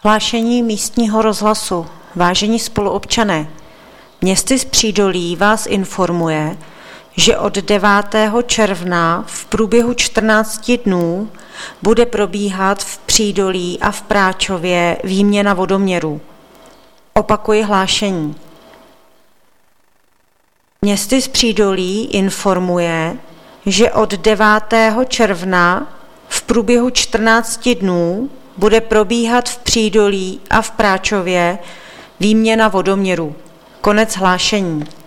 Hlášení místního rozhlasu. Vážení spoluobčané, Městy z Přídolí vás informuje, že od 9. června v průběhu 14 dnů bude probíhat v Přídolí a v Práčově výměna vodoměrů. Opakuji hlášení. Městy z Přídolí informuje, že od 9. června v průběhu 14 dnů bude probíhat v Přídolí a v Práčově výměna vodoměrů. Konec hlášení.